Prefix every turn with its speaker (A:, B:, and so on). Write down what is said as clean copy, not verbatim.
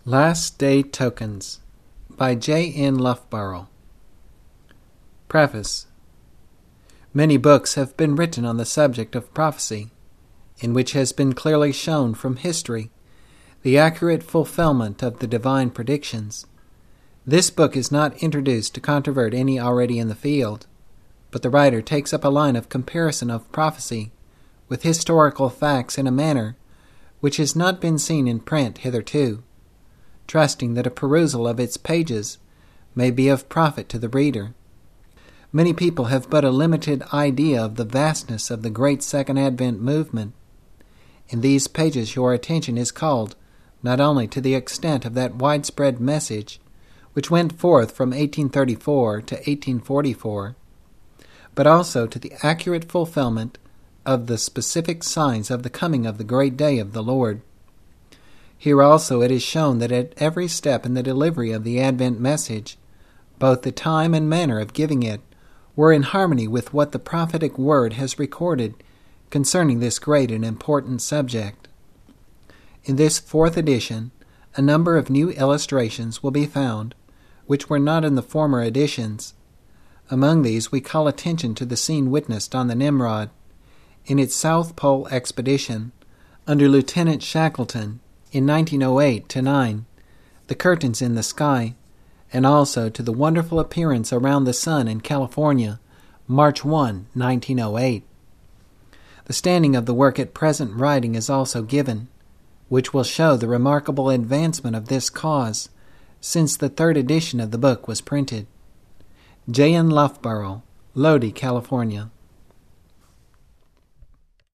A: Last Day Tokens by J. N. Loughborough. Preface. Many books have been written on the subject of prophecy, in which has been clearly shown from history the accurate fulfillment of the divine predictions. This book is not introduced to controvert any already in the field, but the writer takes up a line of comparison of prophecy with historical facts in a manner which has not been seen in print hitherto, trusting that a perusal of its pages may be of profit to the reader. Many people have but a limited idea of the vastness of the great Second Advent movement. In these pages your attention is called not only to the extent of that widespread message which went forth from 1834 to 1844, but also to the accurate fulfillment of the specific signs of the coming of the great day of the Lord. Here also it is shown that at every step in the delivery of the Advent message, both the time and manner of giving it were in harmony with what the prophetic word has recorded concerning this great and important subject. In this fourth edition, a number of new illustrations will be found, which were not in the former editions. Among these we call attention to the scene witnessed on the Nimrod, in its South Pole expedition, under Lieutenant Shackleton, in 1908-9, the curtains in the sky, and also to the wonderful appearance around the sun in California, March 1, 1908. The standing of the work at present writing is also given, which will show the remarkable advancement of this cause since the third edition of the book was printed. J. N. Loughborough, Lodi, California.